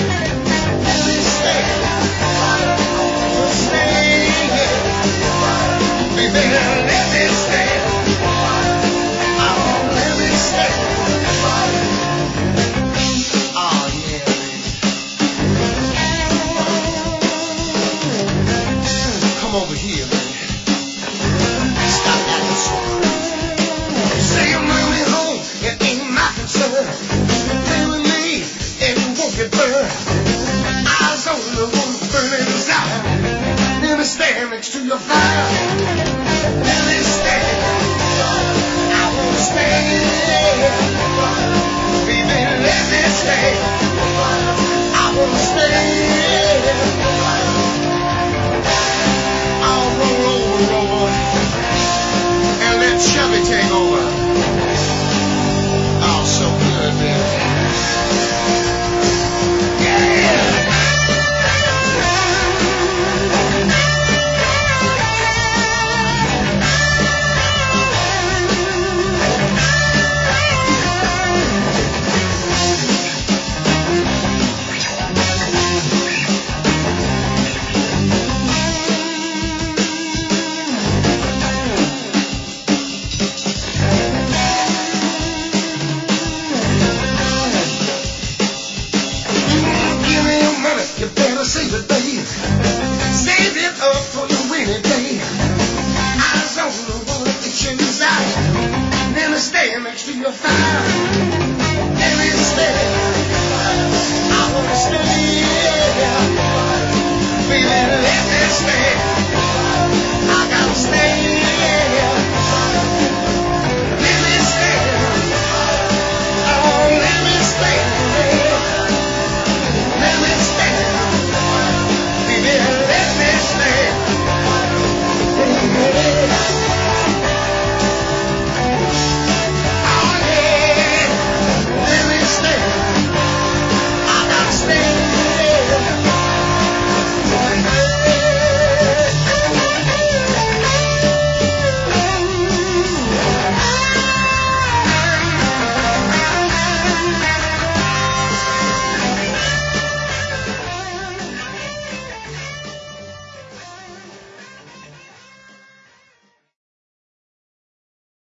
Let me stay. Baby, let me stay. Oh, let me stay. Oh, yeah, baby. Come over here, man. Stop acting so crazy. You say I'm really home, it ain't my concern. Play with me, and you won't get burned. Eyes on the one burning desire. Let me stand next to your fire. Let me stand. I won't stand. Baby, let me stay. I won't stand. I'll roll over and let Chevy take over. Oh, so good, man. Yeah. Give me your money, you better save it, babe.